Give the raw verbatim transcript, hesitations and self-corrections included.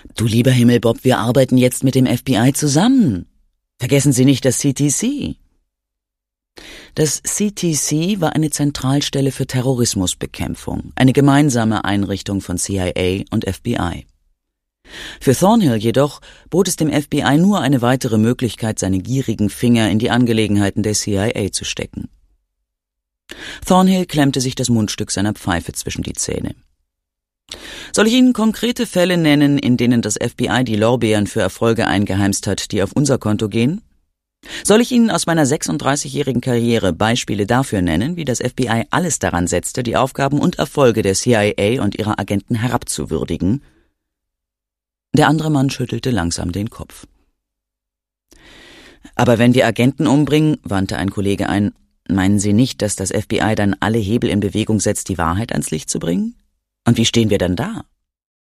Du lieber Himmel, Bob, wir arbeiten jetzt mit dem F B I zusammen. Vergessen Sie nicht das C T C. Das C T C war eine Zentralstelle für Terrorismusbekämpfung, eine gemeinsame Einrichtung von C I A und F B I. Für Thornhill jedoch bot es dem F B I nur eine weitere Möglichkeit, seine gierigen Finger in die Angelegenheiten der C I A zu stecken. Thornhill klemmte sich das Mundstück seiner Pfeife zwischen die Zähne. Soll ich Ihnen konkrete Fälle nennen, in denen das F B I die Lorbeeren für Erfolge eingeheimst hat, die auf unser Konto gehen? Soll ich Ihnen aus meiner sechsunddreißigjährigen Karriere Beispiele dafür nennen, wie das F B I alles daran setzte, die Aufgaben und Erfolge der C I A und ihrer Agenten herabzuwürdigen? Der andere Mann schüttelte langsam den Kopf. Aber wenn wir Agenten umbringen, wandte ein Kollege ein, meinen Sie nicht, dass das F B I dann alle Hebel in Bewegung setzt, die Wahrheit ans Licht zu bringen? Und wie stehen wir dann da?